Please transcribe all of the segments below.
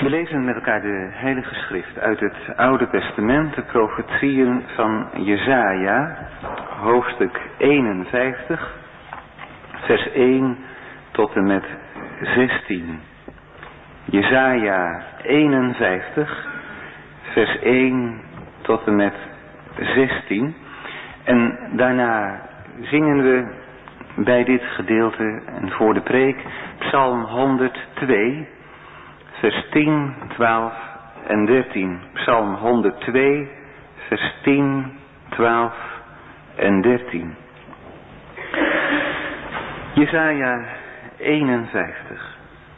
We lezen met elkaar de Heilige Schrift uit het Oude Testament, de profetieën van Jesaja, hoofdstuk 51, vers 1 tot en met 16. Jesaja 51, vers 1 tot en met 16. En daarna zingen we bij dit gedeelte en voor de preek Psalm 102, vers 10, 12 en 13. Psalm 102, vers 10, 12 en 13. Jesaja 51.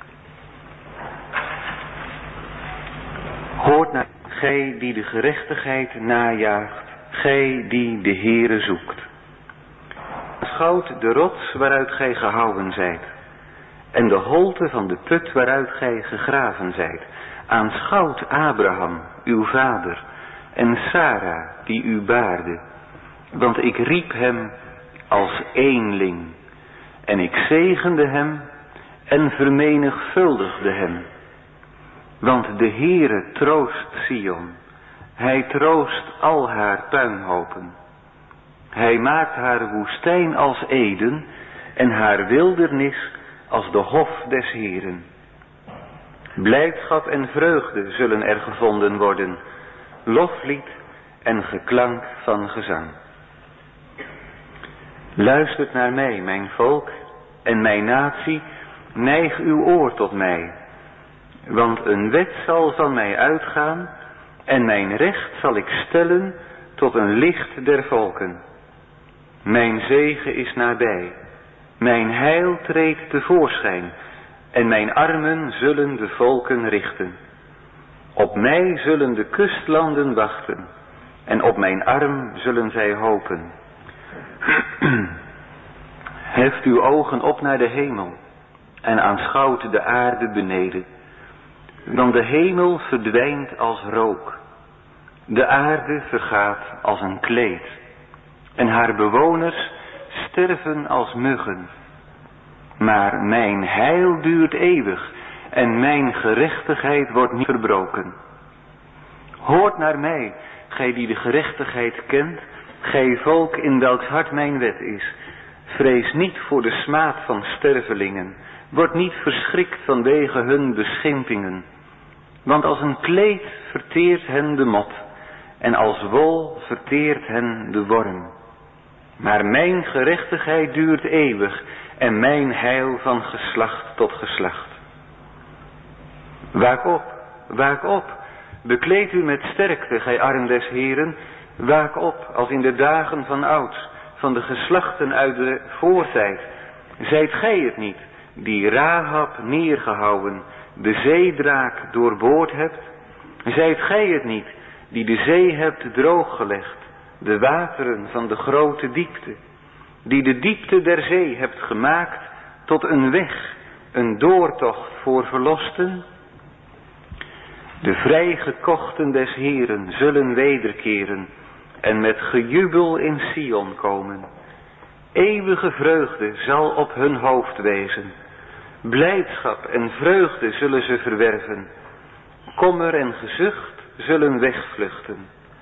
Hoort naar, gij die de gerechtigheid najaagt, gij die de Heere zoekt. Aanschouwt de rots waaruit gij gehouwen zijt, en de holte van de put waaruit gij gegraven zijt. Aanschouwt Abraham, uw vader, en Sara, die u baarde. Want ik riep hem als eenling, en ik zegende hem en vermenigvuldigde hem. Want de Heere troost Sion, hij troost al haar puinhopen. Hij maakt haar woestijn als Eden en haar wildernis als de hof des Heeren. Blijdschap en vreugde zullen er gevonden worden, loflied en geklank van gezang. Luistert naar mij, mijn volk, en mijn natie, neig uw oor tot mij. Want een wet zal van mij uitgaan, en mijn recht zal ik stellen tot een licht der volken. Mijn zegen is nabij, mijn heil treedt tevoorschijn, en mijn armen zullen de volken richten. Op mij zullen de kustlanden wachten, en op mijn arm zullen zij hopen. Heft uw ogen op naar de hemel, en aanschouwt de aarde beneden. Want de hemel verdwijnt als rook, de aarde vergaat als een kleed, en haar bewoners sterven als muggen. Maar mijn heil duurt eeuwig, en mijn gerechtigheid wordt niet verbroken. Hoort naar mij, gij die de gerechtigheid kent, gij volk in welks hart mijn wet is. Vrees niet voor de smaad van stervelingen, word niet verschrikt vanwege hun beschimpingen. Want als een kleed verteert hen de mot, en als wol verteert hen de worm. Maar mijn gerechtigheid duurt eeuwig, en mijn heil van geslacht tot geslacht. Waak op, bekleed u met sterkte, gij arm des Heeren. Waak op, als in de dagen van ouds, van de geslachten uit de voortijd. Zijt gij het niet, die Rahab neergehouwen, de zeedraak doorboord hebt? Zijt gij het niet, die de zee hebt drooggelegd, de wateren van de grote diepte, die de diepte der zee hebt gemaakt tot een weg, een doortocht voor verlosten? De vrijgekochten des Heeren zullen wederkeren en met gejubel in Sion komen. Eeuwige vreugde zal op hun hoofd wezen. Blijdschap en vreugde zullen ze verwerven. Kommer en gezucht zullen wegvluchten.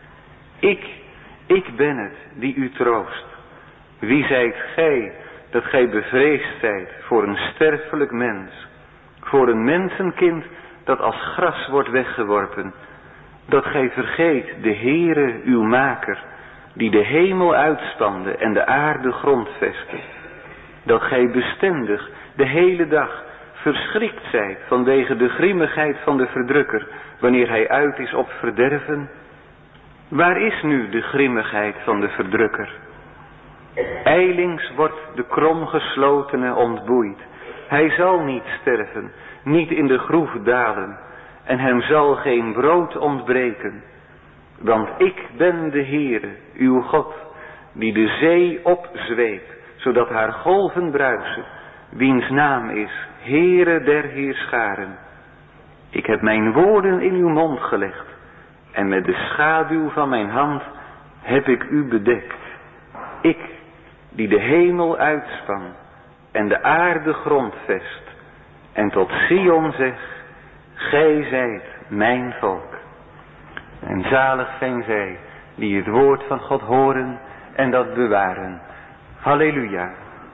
Ik ben het die u troost. Wie zijt gij dat gij bevreesd zijt voor een sterfelijk mens, voor een mensenkind dat als gras wordt weggeworpen, dat gij vergeet de Heere uw maker, die de hemel uitspande en de aarde grondvestte, dat gij bestendig de hele dag verschrikt zijt vanwege de grimmigheid van de verdrukker, wanneer hij uit is op verderven? Waar is nu de grimmigheid van de verdrukker? Ijlings wordt de kromgeslotene ontboeid. Hij zal niet sterven, niet in de groef dalen, en hem zal geen brood ontbreken. Want ik ben de Heere, uw God, die de zee opzweept, zodat haar golven bruisen, wiens naam is Heere der Heerscharen. Ik heb mijn woorden in uw mond gelegd, en met de schaduw van mijn hand heb ik u bedekt. Ik, die de hemel uitspan en de aarde grondvest, en tot Sion zeg, gij zijt mijn volk. En zalig zijn zij die het woord van God horen en dat bewaren. Halleluja.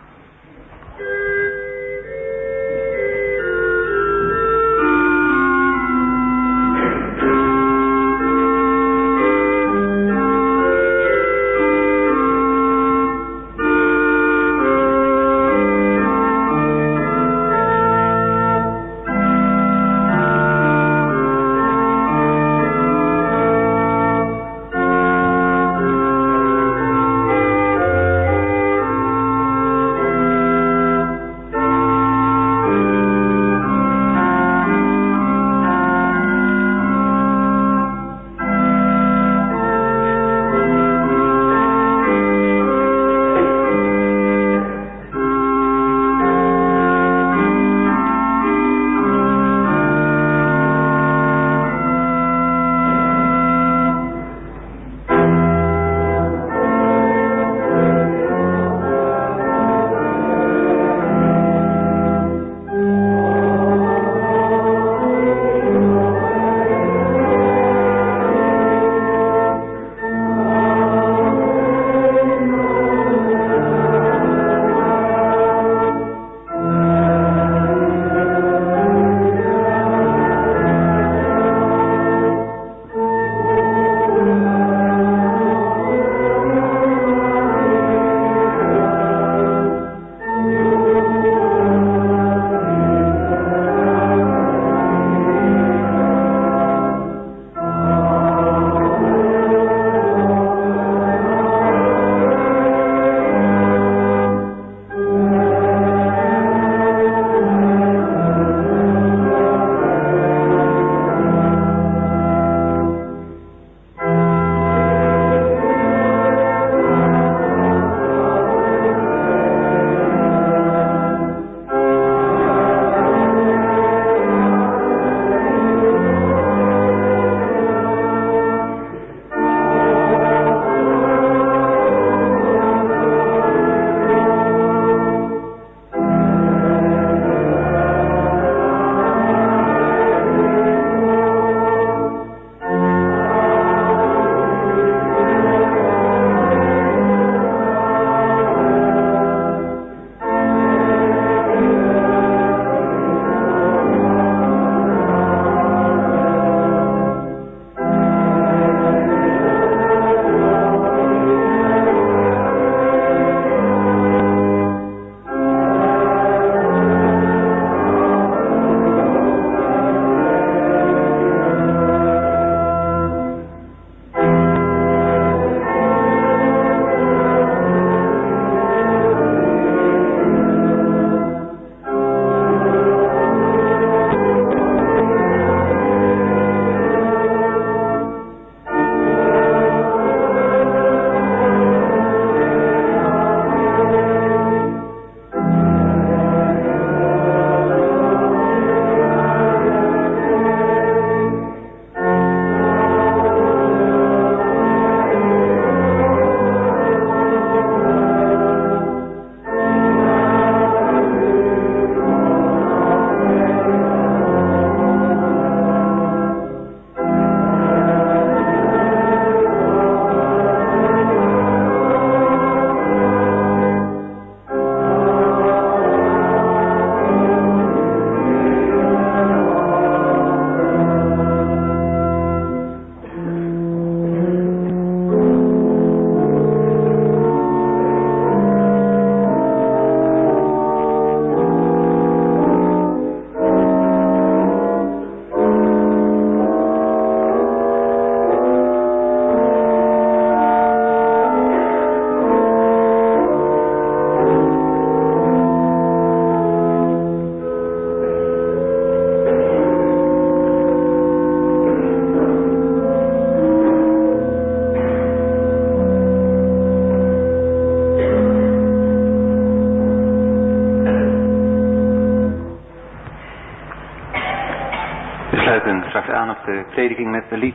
sluiten straks aan op de prediking met de lied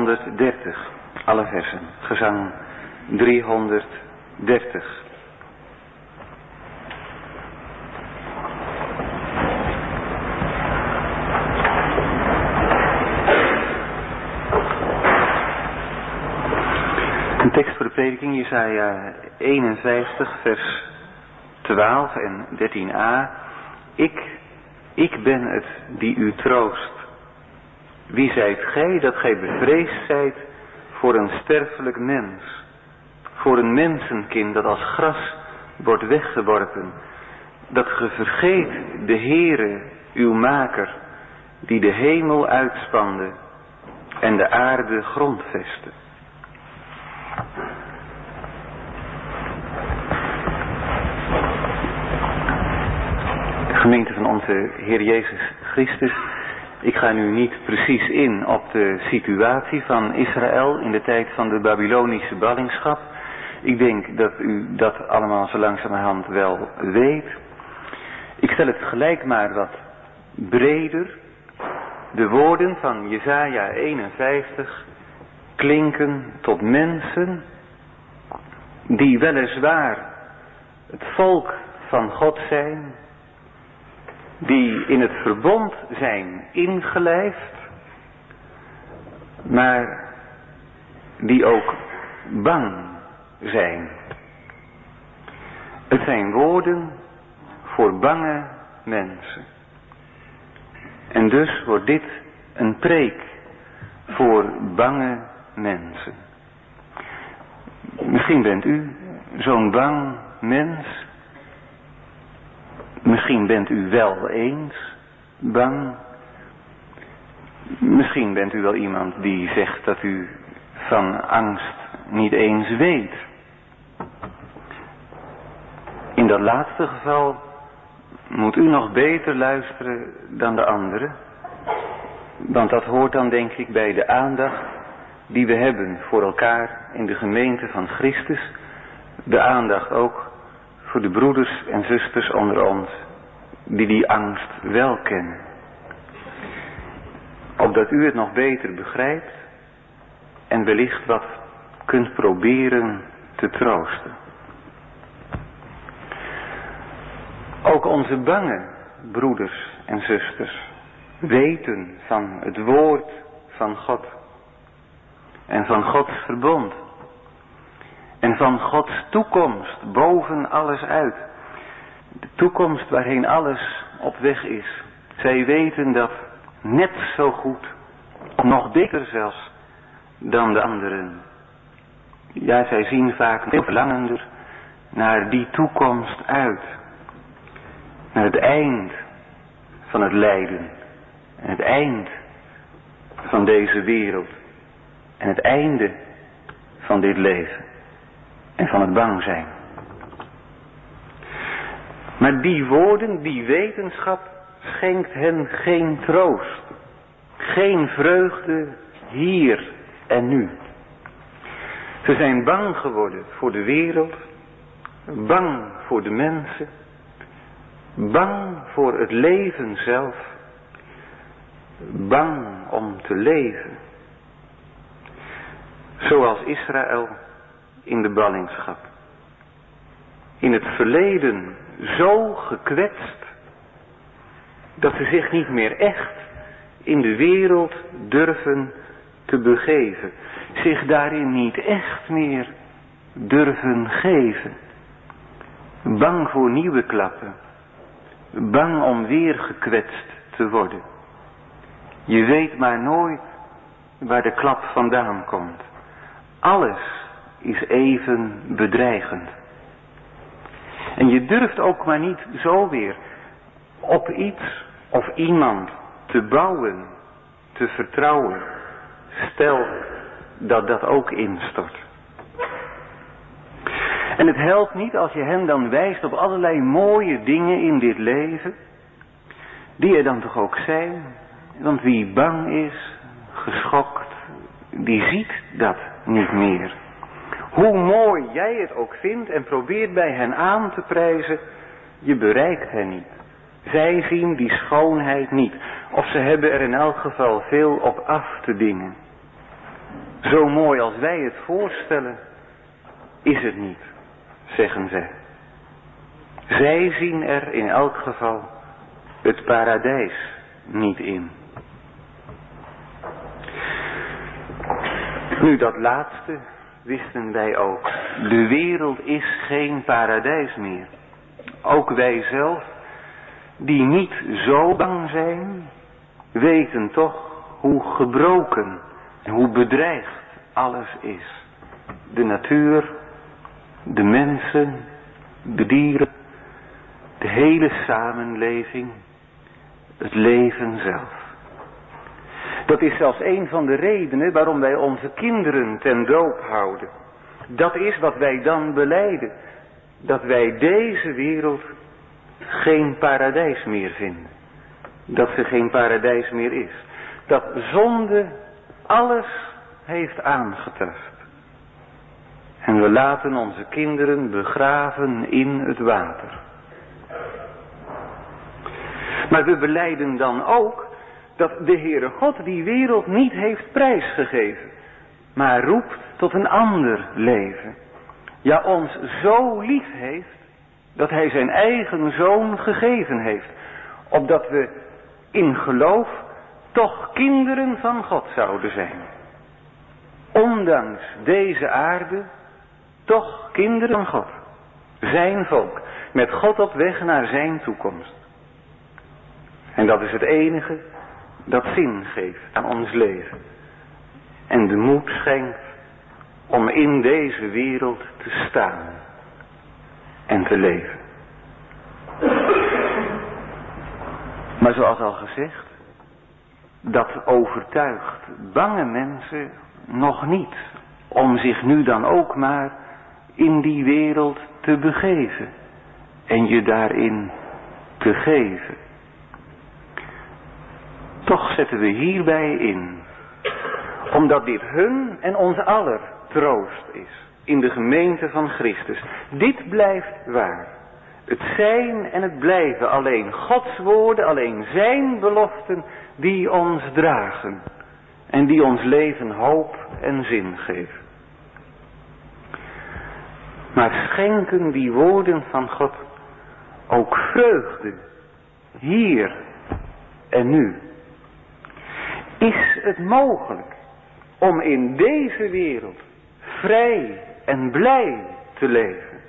330. Alle versen. Gezang 330. prediking, Jesaja 51, vers 12 en 13a. Ik ben het die u troost. Wie zijt gij dat gij bevreesd zijt voor een sterfelijk mens? Voor een mensenkind dat als gras wordt weggeworpen. Dat ge vergeet de Heere, uw maker, die de hemel uitspande en de aarde grondvestte. Gemeente van onze Heer Jezus Christus, ik ga nu niet precies in op de situatie van Israël in de tijd van de Babylonische ballingschap. Ik denk dat u dat allemaal zo langzamerhand wel weet. Ik stel het gelijk maar wat breder. De woorden van Jesaja 51 klinken tot mensen die weliswaar het volk van God zijn, die in het verbond zijn ingelijfd, maar die ook bang zijn. Het zijn woorden voor bange mensen. En dus wordt dit een preek voor bange mensen. Misschien bent u zo'n bang mens. Misschien bent u wel eens bang. Misschien bent u wel iemand die zegt dat u van angst niet eens weet. In dat laatste geval moet u nog beter luisteren dan de anderen. Want dat hoort dan denk ik bij de aandacht die we hebben voor elkaar in de gemeente van Christus. De aandacht ook voor de broeders en zusters onder ons die angst wel kennen. Opdat u het nog beter begrijpt en wellicht wat kunt proberen te troosten. Ook onze bange broeders en zusters weten van het woord van God en van Gods verbond en van Gods toekomst boven alles uit. De toekomst waarheen alles op weg is. Zij weten dat net zo goed, nog beter zelfs, dan de anderen. Ja, zij zien vaak veel verlangender naar die toekomst uit. Naar het eind van het lijden. En het eind van deze wereld. En het einde van dit leven. En van het bang zijn. Maar die woorden, die wetenschap, schenkt hen geen troost. Geen vreugde hier en nu. Ze zijn bang geworden voor de wereld. Bang voor de mensen. Bang voor het leven zelf. Bang om te leven. Zoals Israël in de ballingschap. In het verleden zo gekwetst dat ze zich niet meer echt in de wereld durven te begeven. Zich daarin niet echt meer durven geven. Bang voor nieuwe klappen. Bang om weer gekwetst te worden. Je weet maar nooit waar de klap vandaan komt. Alles is even bedreigend. En je durft ook maar niet zo weer op iets of iemand te bouwen, te vertrouwen. Stel dat dat ook instort. En het helpt niet als je hen dan wijst op allerlei mooie dingen in dit leven. Die er dan toch ook zijn. Want wie bang is, geschokt, die ziet dat niet meer. Hoe mooi jij het ook vindt en probeert bij hen aan te prijzen, je bereikt hen niet. Zij zien die schoonheid niet. Of ze hebben er in elk geval veel op af te dingen. Zo mooi als wij het voorstellen, is het niet, zeggen zij. Zij zien er in elk geval het paradijs niet in. Nu dat laatste, wisten wij ook. De wereld is geen paradijs meer. Ook wij zelf, die niet zo bang zijn, weten toch hoe gebroken en hoe bedreigd alles is. De natuur, de mensen, de dieren, de hele samenleving, het leven zelf. Dat is zelfs een van de redenen waarom wij onze kinderen ten doop houden. Dat is wat wij dan belijden. Dat wij deze wereld geen paradijs meer vinden. Dat ze geen paradijs meer is. Dat zonde alles heeft aangetast. En we laten onze kinderen begraven in het water. Maar we belijden dan ook dat de Heere God die wereld niet heeft prijsgegeven, maar roept tot een ander leven. Ja, ons zo lief heeft, dat hij zijn eigen zoon gegeven heeft, opdat we in geloof toch kinderen van God zouden zijn. Ondanks deze aarde, toch kinderen van God. Zijn volk, met God op weg naar zijn toekomst. En dat is het enige dat zin geeft aan ons leven. En de moed schenkt om in deze wereld te staan en te leven. Maar zoals al gezegd, dat overtuigt bange mensen nog niet om zich nu dan ook maar in die wereld te begeven en je daarin te geven. Toch zetten we hierbij in, omdat dit hun en ons aller troost is in de gemeente van Christus. Dit blijft waar. Het zijn en het blijven alleen Gods woorden, alleen zijn beloften die ons dragen en die ons leven hoop en zin geven. Maar schenken die woorden van God ook vreugde, hier en nu. Is het mogelijk om in deze wereld vrij en blij te leven?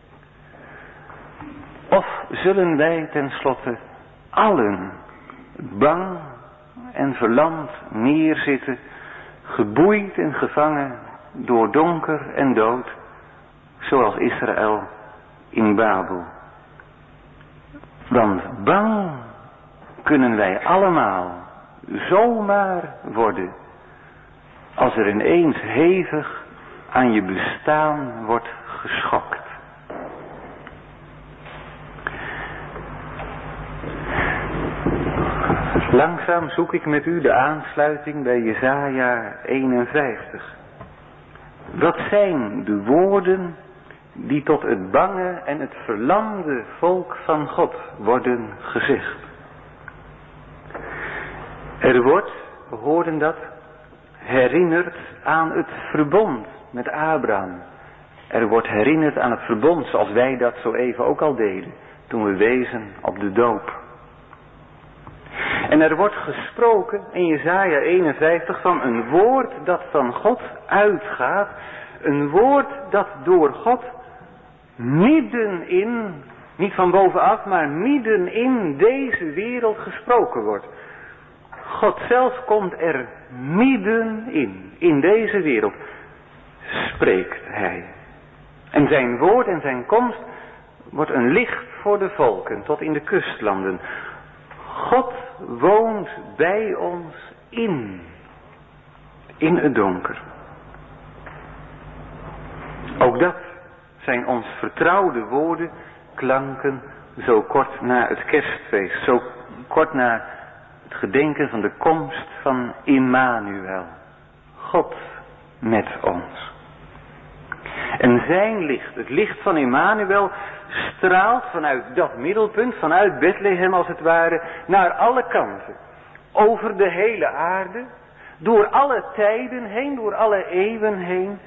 Of zullen wij tenslotte allen bang en verlamd neerzitten, geboeid en gevangen door donker en dood, zoals Israël in Babel? Want bang kunnen wij allemaal zomaar worden, als er ineens hevig aan je bestaan wordt geschokt. Langzaam zoek ik met u de aansluiting bij Jesaja 51. Wat zijn de woorden die tot het bange en het verlamde volk van God worden gezegd? Er wordt, we hoorden dat, herinnerd aan het verbond met Abraham. Er wordt herinnerd aan het verbond zoals wij dat zo even ook al deden, toen we wezen op de doop. En er wordt gesproken in Jesaja 51 van een woord dat van God uitgaat. Een woord dat door God middenin, niet van bovenaf, maar middenin deze wereld gesproken wordt. God zelf komt er middenin, in deze wereld, spreekt hij. En zijn woord en zijn komst wordt een licht voor de volken, tot in de kustlanden. God woont bij ons in het donker. Ook dat zijn ons vertrouwde woorden, klanken, zo kort na het kerstfeest, zo kort na het gedenken van de komst van Immanuel. God met ons. En zijn licht, het licht van Immanuel, straalt vanuit dat middelpunt, vanuit Bethlehem als het ware, naar alle kanten. Over de hele aarde, door alle tijden heen, door alle eeuwen heen.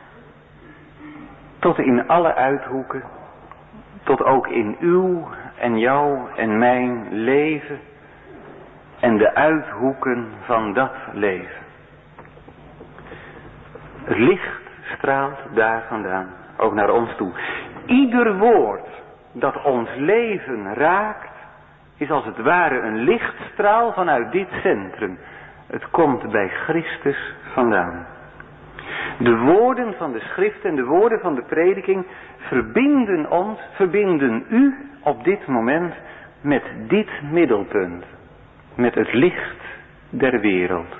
Tot in alle uithoeken, tot ook in uw en jouw en mijn leven en de uithoeken van dat leven. Het licht straalt daar vandaan, ook naar ons toe. Ieder woord dat ons leven raakt, is als het ware een lichtstraal vanuit dit centrum. Het komt bij Christus vandaan. De woorden van de schrift en de woorden van de prediking verbinden ons, verbinden u op dit moment met dit middelpunt. Met het licht der wereld.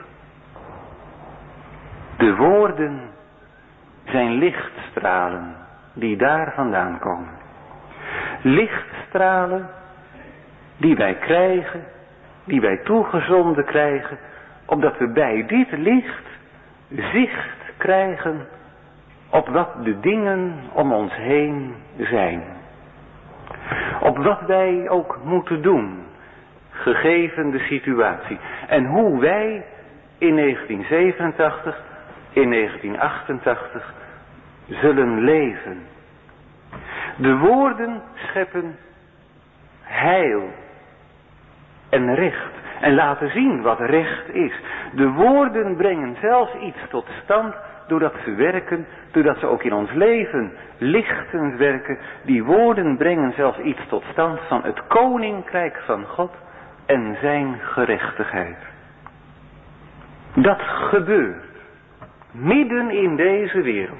De woorden zijn lichtstralen die daar vandaan komen. Lichtstralen die wij krijgen, die wij toegezonden krijgen, opdat we bij dit licht zicht krijgen op wat de dingen om ons heen zijn. Op wat wij ook moeten doen, gegeven de situatie. En hoe wij in 1987, in 1988 zullen leven. De woorden scheppen heil en recht. En laten zien wat recht is. De woorden brengen zelfs iets tot stand doordat ze werken, doordat ze ook in ons leven lichtend werken. Die woorden brengen zelfs iets tot stand van het koninkrijk van God en zijn gerechtigheid. Dat gebeurt midden in deze wereld.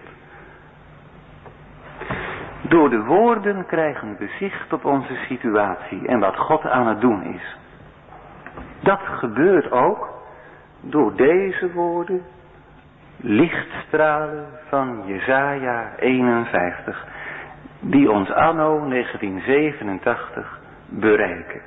Door de woorden krijgen we zicht op onze situatie en wat God aan het doen is. Dat gebeurt ook door deze woorden, lichtstralen van Jesaja 51, die ons anno 1987 bereiken.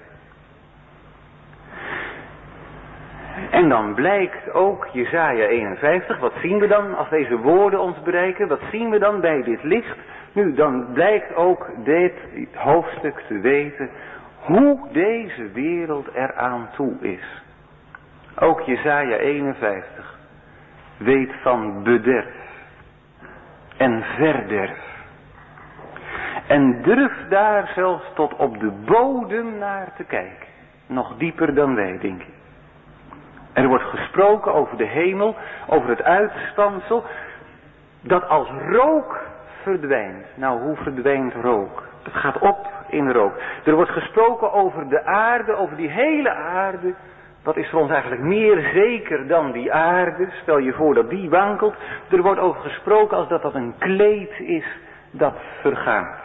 En dan blijkt ook Jesaja 51, wat zien we dan als deze woorden ons bereiken? Wat zien we dan bij dit licht? Nu, dan blijkt ook dit hoofdstuk te weten hoe deze wereld eraan toe is. Ook Jesaja 51 weet van bederf en verderf. En durft daar zelfs tot op de bodem naar te kijken. Nog dieper dan wij, denk ik. Er wordt gesproken over de hemel, over het uitspansel, dat als rook verdwijnt. Nou, hoe verdwijnt rook? Het gaat op in rook. Er wordt gesproken over de aarde, over die hele aarde. Wat is voor ons eigenlijk meer zeker dan die aarde? Stel je voor dat die wankelt. Er wordt over gesproken als dat een kleed is dat vergaat.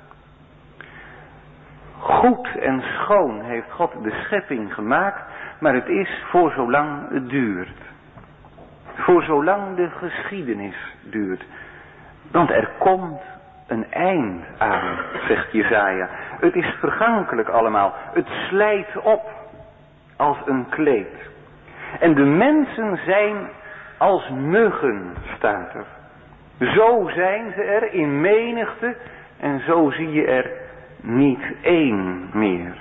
Goed en schoon heeft God de schepping gemaakt, maar het is voor zolang het duurt. Voor zolang de geschiedenis duurt. Want er komt een eind aan, zegt Jesaja. Het is vergankelijk allemaal. Het slijt op als een kleed. En de mensen zijn als muggen, staat er. Zo zijn ze er in menigte en zo zie je er niet één meer.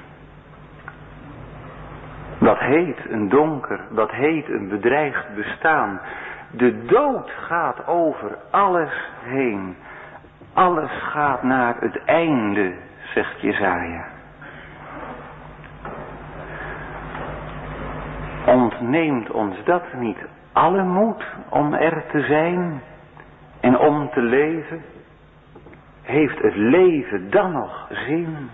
Wat heet een donker, wat heet een bedreigd bestaan. De dood gaat over alles heen. Alles gaat naar het einde, zegt Jesaja. Ontneemt ons dat niet alle moed om er te zijn en om te leven? Heeft het leven dan nog zin?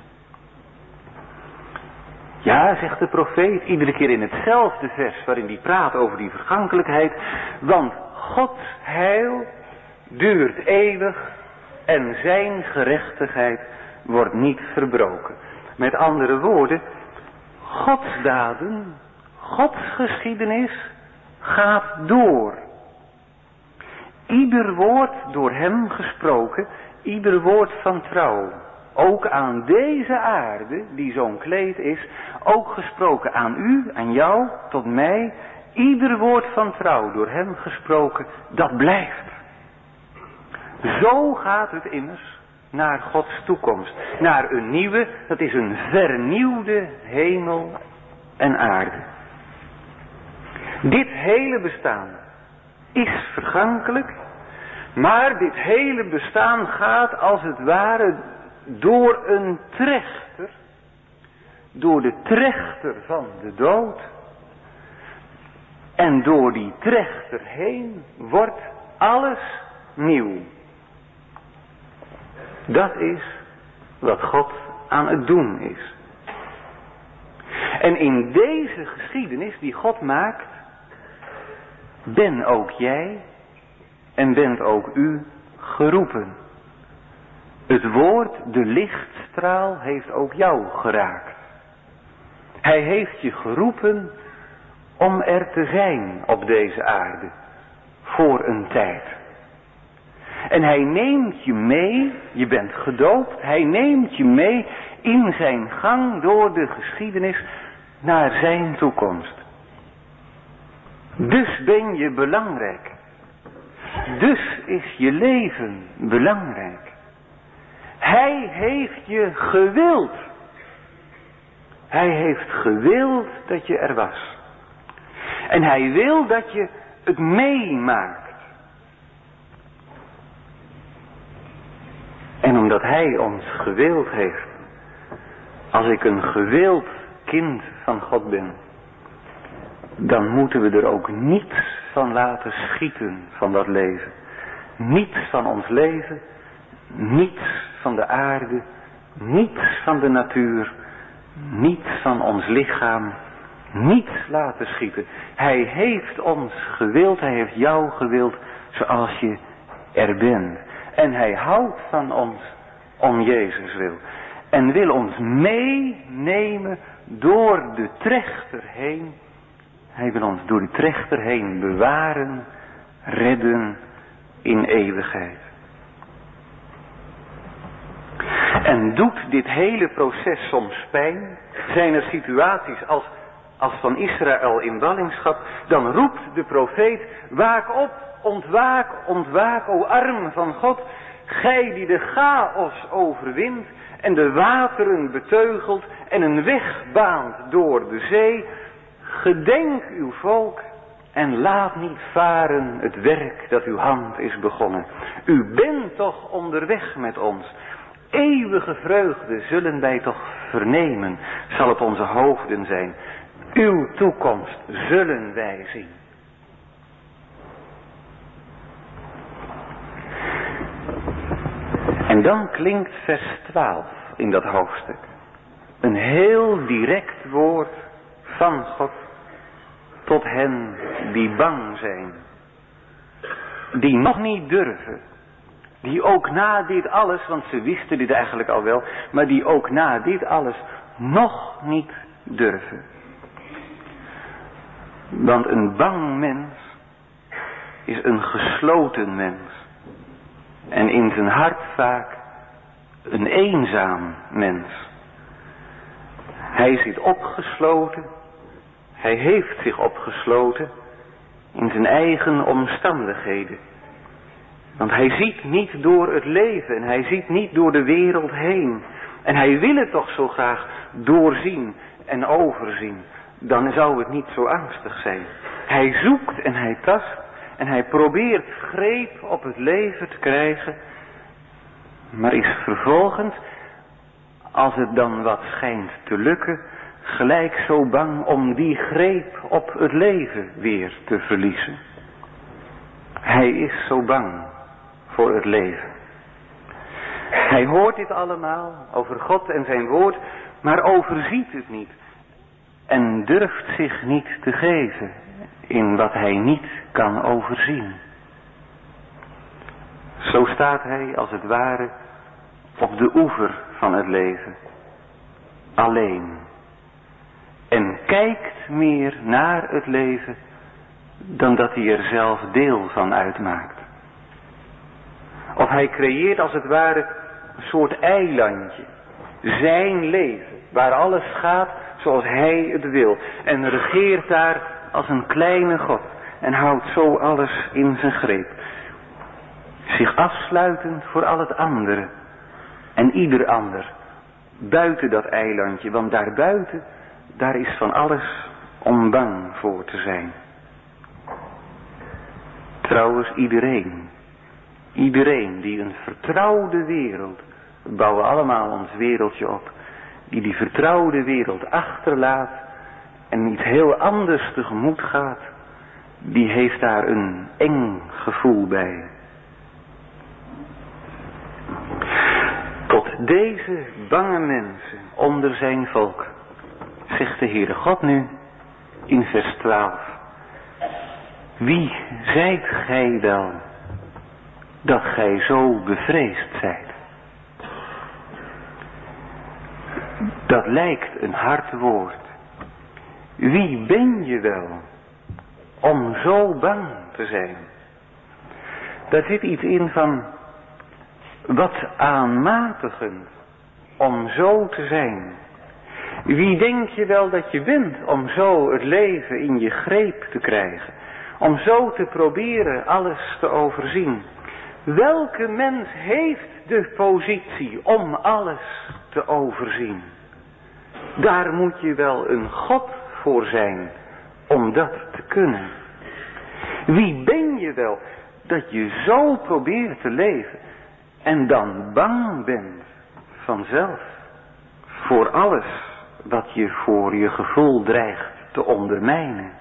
Ja, zegt de profeet, iedere keer in hetzelfde vers waarin hij praat over die vergankelijkheid. Want Gods heil duurt eeuwig en zijn gerechtigheid wordt niet verbroken. Met andere woorden, Gods daden, Gods geschiedenis gaat door. Ieder woord door hem gesproken, ieder woord van trouw. Ook aan deze aarde, die zo'n kleed is, ook gesproken aan u, aan jou, tot mij. Ieder woord van trouw door hem gesproken, dat blijft. Zo gaat het immers naar Gods toekomst. Naar een nieuwe, dat is een vernieuwde hemel en aarde. Dit hele bestaan is vergankelijk, maar dit hele bestaan gaat als het ware door een trechter, door de trechter van de dood. En door die trechter heen wordt alles nieuw. Dat is wat God aan het doen is. En in deze geschiedenis die God maakt, ben ook jij en bent ook u geroepen. Het woord, de lichtstraal, heeft ook jou geraakt. Hij heeft je geroepen om er te zijn op deze aarde, voor een tijd. En hij neemt je mee, je bent gedoopt, hij neemt je mee in zijn gang door de geschiedenis naar zijn toekomst. Dus ben je belangrijk. Dus is je leven belangrijk. Hij heeft je gewild. Hij heeft gewild dat je er was. En hij wil dat je het meemaakt. En omdat hij ons gewild heeft, als ik een gewild kind van God ben, dan moeten we er ook niets van laten schieten van dat leven. Niets van ons leven, niets van de aarde, niets van de natuur, niets van ons lichaam, niets laten schieten. Hij heeft ons gewild, hij heeft jou gewild zoals je er bent. En hij houdt van ons om Jezus wil. En wil ons meenemen door de trechter heen. Hij wil ons door de trechter heen bewaren, redden in eeuwigheid. En doet dit hele proces soms pijn? Zijn er situaties als van Israël in ballingschap? Dan roept de profeet, waak op, ontwaak, ontwaak, o arm van God. Gij die de chaos overwint en de wateren beteugelt en een weg baant door de zee. Gedenk uw volk en laat niet varen het werk dat uw hand is begonnen. U bent toch onderweg met ons. Eeuwige vreugde zullen wij toch vernemen, zal op onze hoofden zijn. Uw toekomst zullen wij zien. En dan klinkt vers 12 in dat hoofdstuk. Een heel direct woord van God tot hen die bang zijn. Die nog niet durven. Die ook na dit alles, want ze wisten dit eigenlijk al wel, maar die ook na dit alles nog niet durven. Want een bang mens is een gesloten mens. En in zijn hart vaak een eenzaam mens. Hij zit opgesloten. Hij heeft zich opgesloten in zijn eigen omstandigheden. Want hij ziet niet door het leven en hij ziet niet door de wereld heen. En hij wil het toch zo graag doorzien en overzien. Dan zou het niet zo angstig zijn. Hij zoekt en hij tast en hij probeert greep op het leven te krijgen. Maar is vervolgens, als het dan wat schijnt te lukken, gelijk zo bang om die greep op het leven weer te verliezen. Hij is zo bang voor het leven. Hij hoort dit allemaal over God en zijn woord, maar overziet het niet. En durft zich niet te geven in wat hij niet kan overzien. Zo staat hij als het ware op de oever van het leven. Alleen. En kijkt meer naar het leven dan dat hij er zelf deel van uitmaakt. Of hij creëert als het ware een soort eilandje. Zijn leven, waar alles gaat zoals hij het wil. En regeert daar als een kleine God. En houdt zo alles in zijn greep. Zich afsluitend voor al het andere. En ieder ander. Buiten dat eilandje. Want daarbuiten, daar is van alles om bang voor te zijn. Trouwens iedereen. Iedereen die een vertrouwde wereld. We bouwen allemaal ons wereldje op. Die vertrouwde wereld achterlaat. En iets heel anders tegemoet gaat. Die heeft daar een eng gevoel bij. Tot deze bange mensen onder zijn volk, zegt de Heere God nu in vers 12. Wie zijt gij dan, dat gij zo bevreesd zijt? Dat lijkt een hard woord. Wie ben je wel om zo bang te zijn? Daar zit iets in van wat aanmatigend om zo te zijn. Wie denk je wel dat je bent om zo het leven in je greep te krijgen? Om zo te proberen alles te overzien? Welke mens heeft de positie om alles te overzien? Daar moet je wel een God voor zijn om dat te kunnen. Wie ben je wel dat je zo probeert te leven en dan bang bent vanzelf voor alles wat je voor je gevoel dreigt te ondermijnen?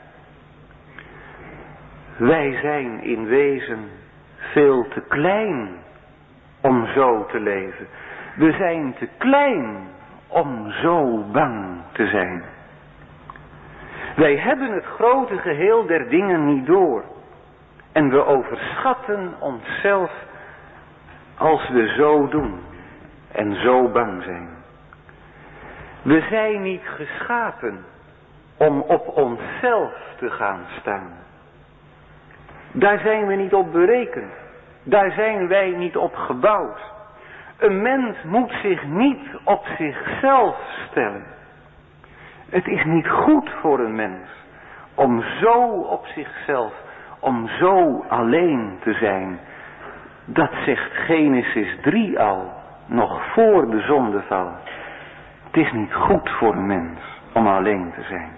Wij zijn in wezen veel te klein om zo te leven. We zijn te klein om zo bang te zijn. Wij hebben het grote geheel der dingen niet door. En we overschatten onszelf als we zo doen en zo bang zijn. We zijn niet geschapen om op onszelf te gaan staan. Daar zijn we niet op berekend. Daar zijn wij niet op gebouwd. Een mens moet zich niet op zichzelf stellen. Het is niet goed voor een mens om zo op zichzelf, om zo alleen te zijn. Dat zegt Genesis 3 al, nog voor de zondeval. Het is niet goed voor een mens om alleen te zijn.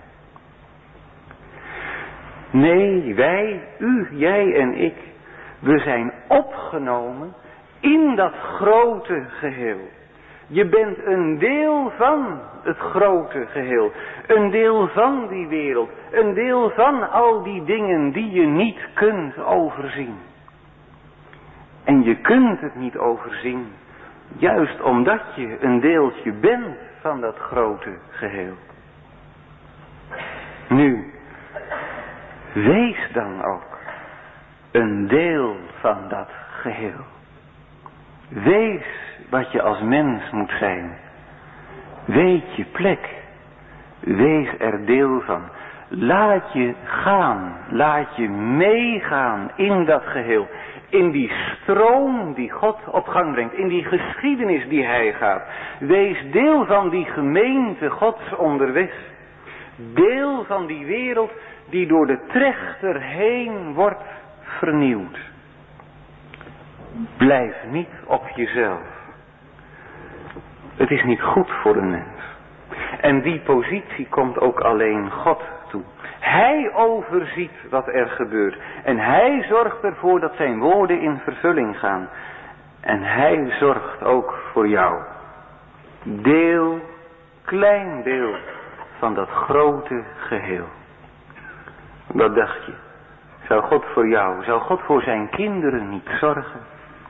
Nee, wij, u, jij en ik, we zijn opgenomen in dat grote geheel. Je bent een deel van het grote geheel. Een deel van die wereld. Een deel van al die dingen die je niet kunt overzien. En je kunt het niet overzien, juist omdat je een deeltje bent van dat grote geheel. Nu, wees dan ook een deel van dat geheel. Wees wat je als mens moet zijn. Weet je plek. Wees er deel van. Laat je gaan. Laat je meegaan in dat geheel. In die stroom die God op gang brengt. In die geschiedenis die hij gaat. Wees deel van die gemeente Gods onderweg. Deel van die wereld die door de trechter heen wordt vernieuwd. Blijf niet op jezelf. Het is niet goed voor een mens. En die positie komt ook alleen God toe. Hij overziet wat er gebeurt. En hij zorgt ervoor dat zijn woorden in vervulling gaan. En hij zorgt ook voor jou. Deel, klein deel van dat grote geheel. Wat dacht je? Zou God voor jou, zou God voor zijn kinderen niet zorgen?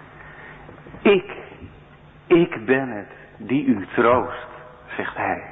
Ik ben het die u troost, zegt hij.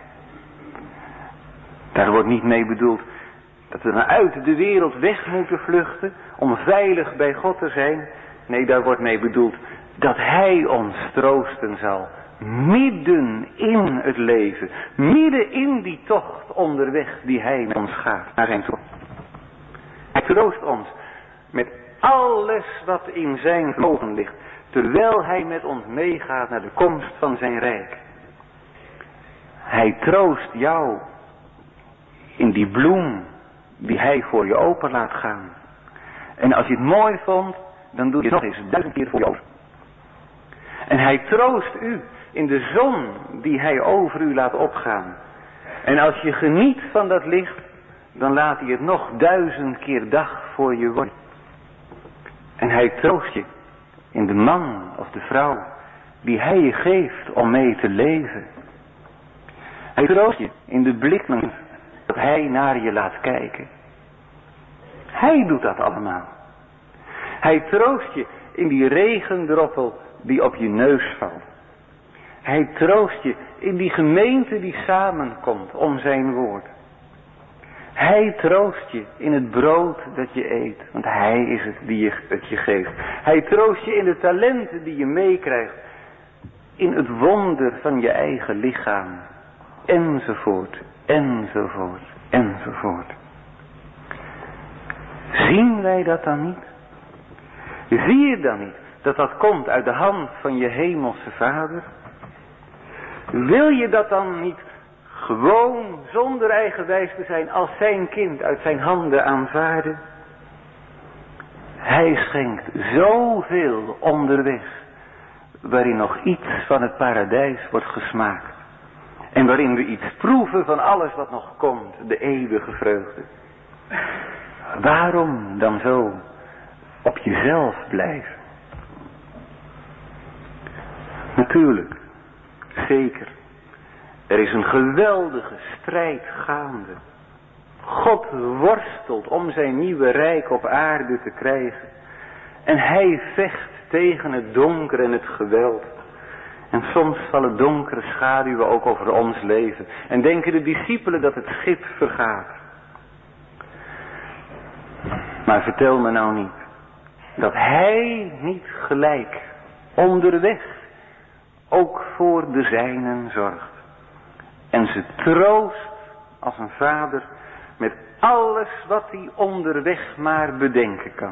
Daar wordt niet mee bedoeld dat we uit de wereld weg moeten vluchten om veilig bij God te zijn. Nee, daar wordt mee bedoeld dat hij ons troosten zal. Midden in het leven, midden in die tocht onderweg die hij met ons gaat naar zijn toekomst. Hij troost ons met alles wat in zijn ogen ligt. Terwijl hij met ons meegaat naar de komst van zijn rijk. Hij troost jou in die bloem die hij voor je open laat gaan. En als je het mooi vond, dan doe je het nog eens 1000 keer voor je open. En hij troost u in de zon die hij over u laat opgaan. En als je geniet van dat licht, dan laat hij het nog 1000 keer dag voor je worden. En hij troost je in de man of de vrouw die hij je geeft om mee te leven. Hij troost je in de blik dat hij naar je laat kijken. Hij doet dat allemaal. Hij troost je in die regendroppel die op je neus valt. Hij troost je in die gemeente die samenkomt om zijn woord. Hij troost je in het brood dat je eet, want hij is het die het je geeft. Hij troost je in de talenten die je meekrijgt, in het wonder van je eigen lichaam, enzovoort, enzovoort, enzovoort. Zien wij dat dan niet? Zie je dan niet dat dat komt uit de hand van je hemelse Vader? Wil je dat dan niet gewoon, zonder eigenwijs te zijn, als zijn kind uit zijn handen aanvaarden? Hij schenkt zoveel onderweg, waarin nog iets van het paradijs wordt gesmaakt. En waarin we iets proeven van alles wat nog komt, de eeuwige vreugde. Waarom dan zo op jezelf blijven? Natuurlijk, zeker. Er is een geweldige strijd gaande. God worstelt om zijn nieuwe rijk op aarde te krijgen. En hij vecht tegen het donker en het geweld. En soms vallen donkere schaduwen ook over ons leven. En denken de discipelen dat het schip vergaat. Maar vertel me nou niet dat hij niet gelijk onderweg ook voor de zijnen zorgt. En ze troost als een vader met alles wat hij onderweg maar bedenken kan.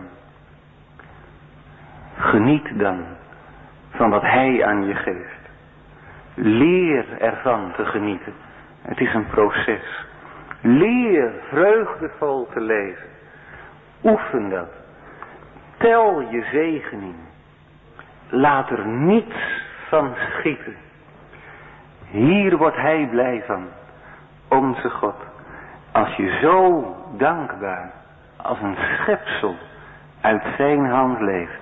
Geniet dan van wat hij aan je geeft. Leer ervan te genieten. Het is een proces. Leer vreugdevol te leven. Oefen dat. Tel je zegening. Laat er niets van schieten. Hier wordt hij blij van, onze God. Als je zo dankbaar als een schepsel uit zijn hand leeft.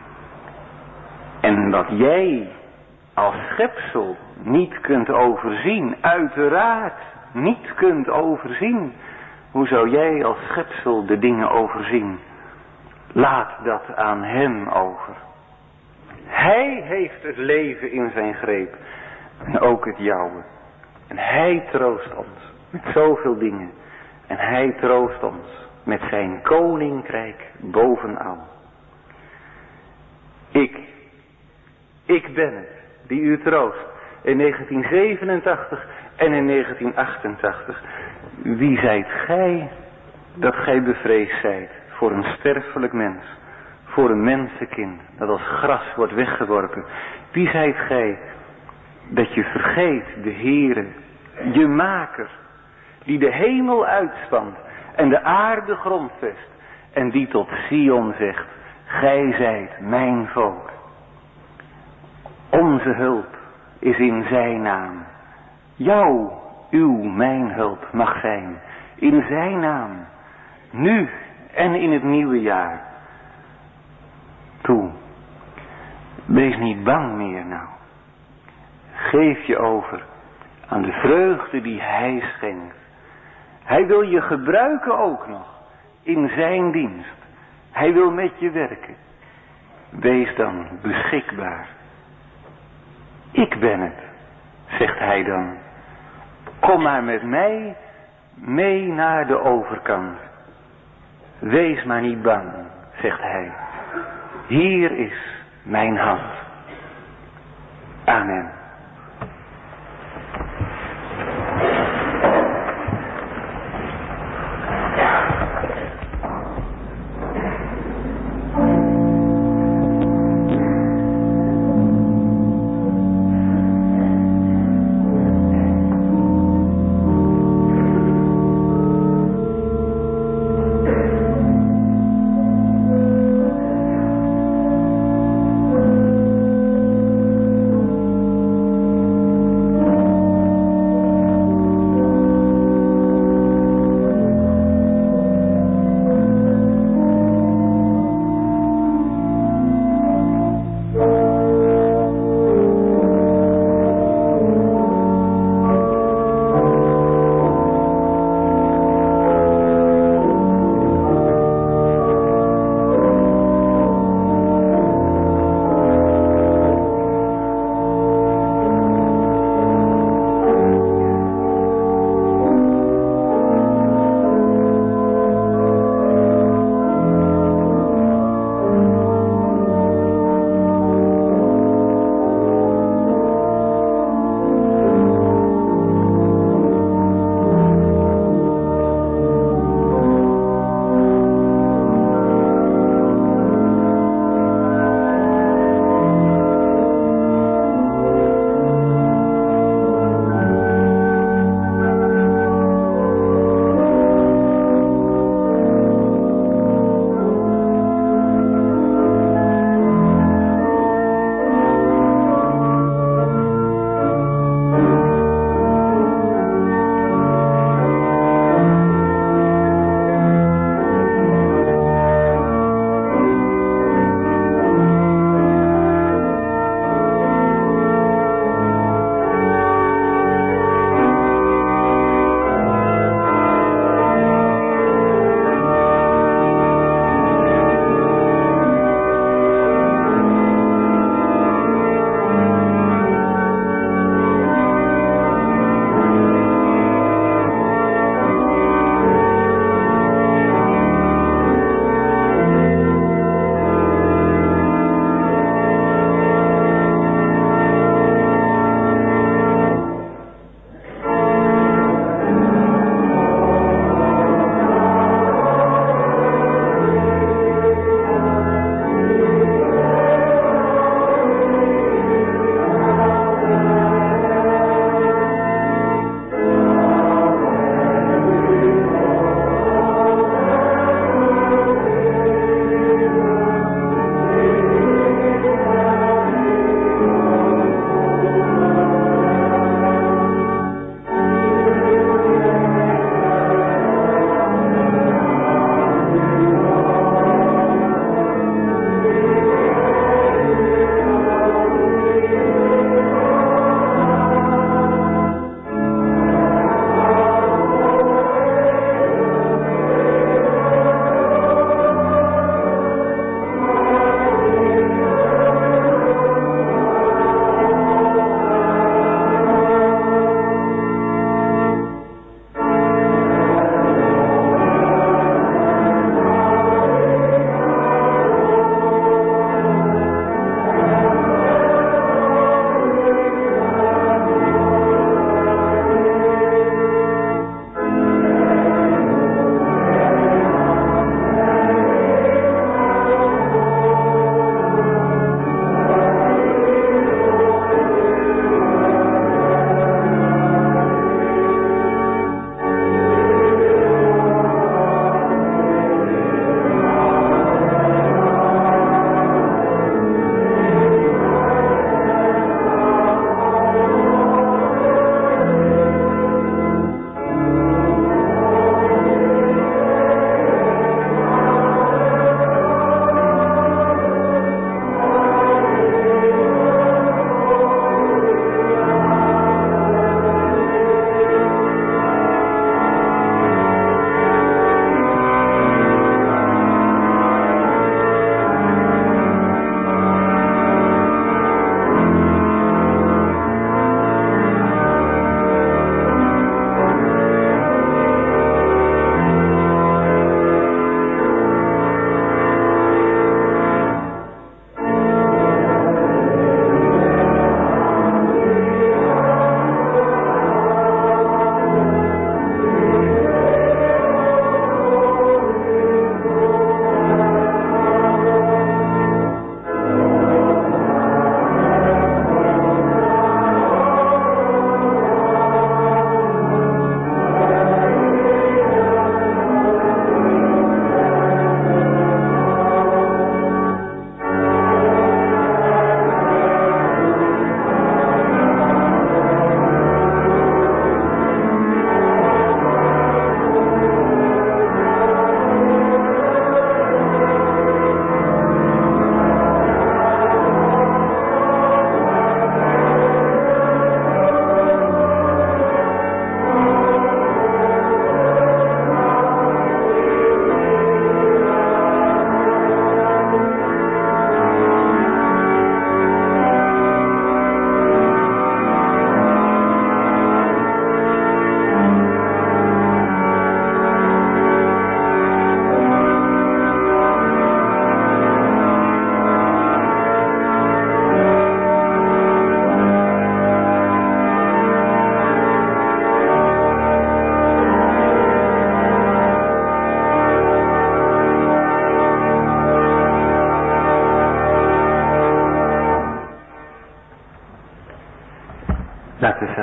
En wat jij als schepsel niet kunt overzien, uiteraard niet kunt overzien. Hoe zou jij als schepsel de dingen overzien? Laat dat aan hem over. Hij heeft het leven in zijn greep. En ook het jouwe. En hij troost ons met zoveel dingen. En hij troost ons met zijn koninkrijk bovenal. Ik ben het die u troost. In 1987 en in 1988. Wie zijt gij dat gij bevreesd zijt voor een sterfelijk mens? Voor een mensenkind dat als gras wordt weggeworpen. Wie zijt gij dat je vergeet de Heere, je maker, die de hemel uitspant en de aarde grondvest en die tot Sion zegt, gij zijt mijn volk. Onze hulp is in zijn naam. Mijn hulp mag zijn in zijn naam, nu en in het nieuwe jaar. Toe, wees niet bang meer nou. Geef je over aan de vreugde die hij schenkt. Hij wil je gebruiken ook nog in zijn dienst. Hij wil met je werken. Wees dan beschikbaar. Ik ben het, zegt hij dan. Kom maar met mij mee naar de overkant. Wees maar niet bang, zegt hij. Hier is mijn hand. Amen.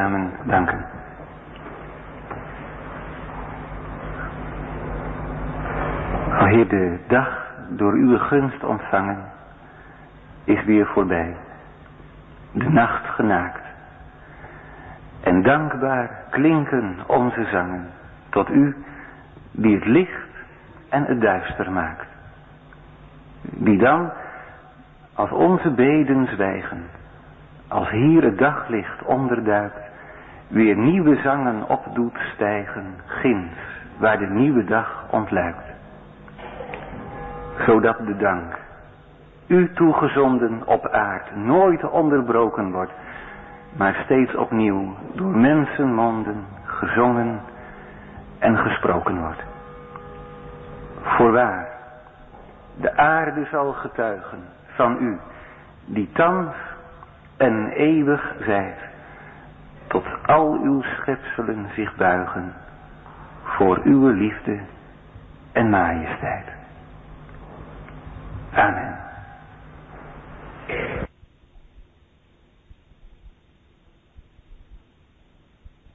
samen danken. O Heer, de dag door uw gunst ontvangen is weer voorbij. De nacht genaakt. En dankbaar klinken onze zangen tot u die het licht en het duister maakt. Die dan, als onze beden zwijgen, als hier het daglicht onderduikt, weer nieuwe zangen opdoet stijgen, ginds, waar de nieuwe dag ontluikt. Zodat de dank, u toegezonden op aard, nooit onderbroken wordt, maar steeds opnieuw door mensenmonden gezongen en gesproken wordt. Voorwaar, de aarde zal getuigen van u, die thans en eeuwig zijt, tot al uw schepselen zich buigen, voor uw liefde en majesteit. Amen.